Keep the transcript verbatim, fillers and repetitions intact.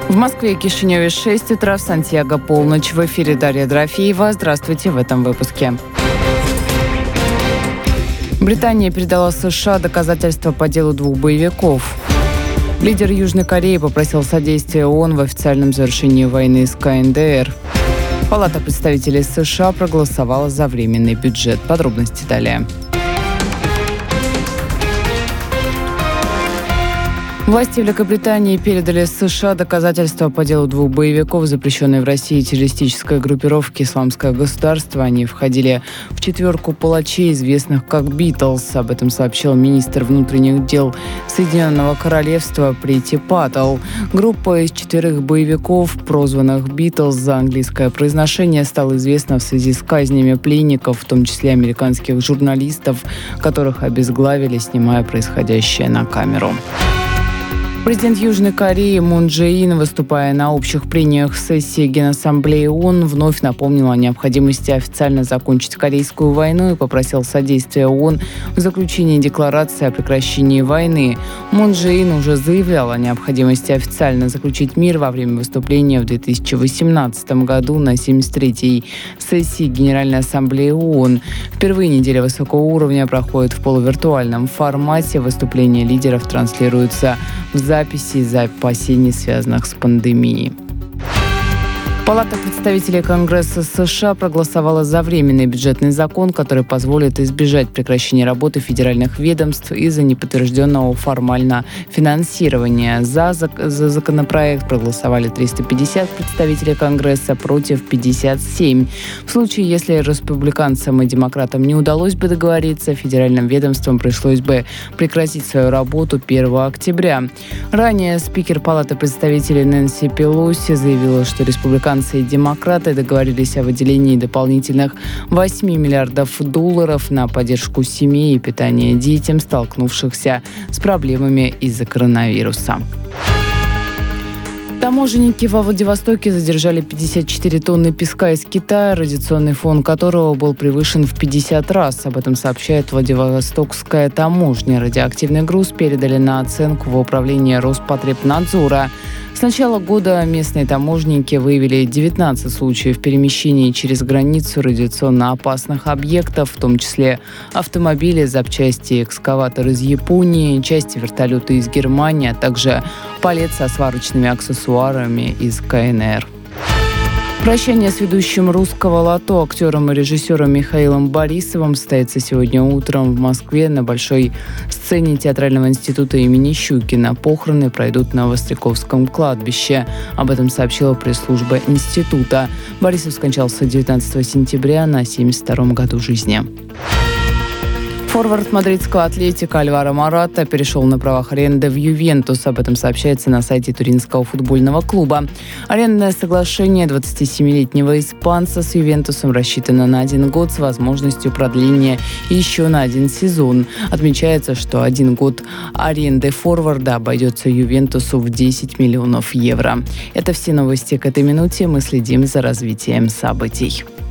В Москве и Кишиневе шесть утра, в Сантьяго полночь. В эфире Дарья Дорофеева. Здравствуйте в этом выпуске. Британия передала США доказательства по делу двух боевиков. Лидер Южной Кореи попросил содействия ООН в официальном завершении войны с ка эн дэ эр. Палата представителей США проголосовала за временный бюджет. Подробности далее. Власти Великобритании передали США доказательства по делу двух боевиков, запрещенной в России террористической группировки «Исламское государство». Они входили в четверку палачей, известных как «Битлз». Об этом сообщил министр внутренних дел Соединенного Королевства Прити Паттл. Группа из четверых боевиков, прозванных «Битлз» за английское произношение, стала известна в связи с казнями пленников, в том числе американских журналистов, которых обезглавили, снимая происходящее на камеру. Президент Южной Кореи Мун Чже Ин, выступая на общих прениях сессии Генассамблеи ООН, вновь напомнил о необходимости официально закончить Корейскую войну и попросил содействия ООН в заключении декларации о прекращении войны. Мун Чже Ин уже заявлял о необходимости официально заключить мир во время выступления в две тысячи восемнадцатом году на семьдесят третьей сессии Генеральной Ассамблеи ООН. Впервые неделя высокого уровня проходит в полувиртуальном формате. Выступления лидеров транслируются в записи из-за опасений, связанных с пандемией. Палата представителей Конгресса США проголосовала за временный бюджетный закон, который позволит избежать прекращения работы федеральных ведомств из-за неподтвержденного формально финансирования. За, за законопроект проголосовали триста пятьдесят представителей Конгресса, против пятьдесят семь. В случае, если республиканцам и демократам не удалось бы договориться, федеральным ведомствам пришлось бы прекратить свою работу первого октября. Ранее спикер Палаты представителей Нэнси Пелоси заявила, что республиканцы и демократы договорились о выделении дополнительных восьми миллиардов долларов на поддержку семей и питание детям, столкнувшихся с проблемами из-за коронавируса. Таможенники во Владивостоке задержали пятьдесят четыре тонны песка из Китая, радиационный фон которого был превышен в пятьдесят раз. Об этом сообщает Владивостокская таможня. Радиоактивный груз передали на оценку в управление Роспотребнадзора. С начала года местные таможенники выявили девятнадцать случаев перемещения через границу радиационно опасных объектов, в том числе автомобили, запчасти, экскаватор из Японии, части вертолета из Германии, а также палет со сварочными аксессуарами из ка эн эр. Прощание с ведущим русского лото, актером и режиссером Михаилом Борисовым состоится сегодня утром в Москве на Большой сцене Театрального института имени Щукина. Похороны пройдут на Востряковском кладбище. Об этом сообщила пресс-служба института. Борисов скончался девятнадцатого сентября на семьдесят втором году жизни. Форвард мадридского «Атлетико» Альваро Мората перешел на правах аренды в «Ювентус». Об этом сообщается на сайте Туринского футбольного клуба. Арендное соглашение двадцатисемилетнего испанца с «Ювентусом» рассчитано на один год с возможностью продления еще на один сезон. Отмечается, что один год аренды форварда обойдется «Ювентусу» в десять миллионов евро. Это все новости к этой минуте. Мы следим за развитием событий.